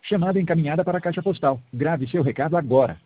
Chamada encaminhada para a caixa postal. Grave seu recado agora.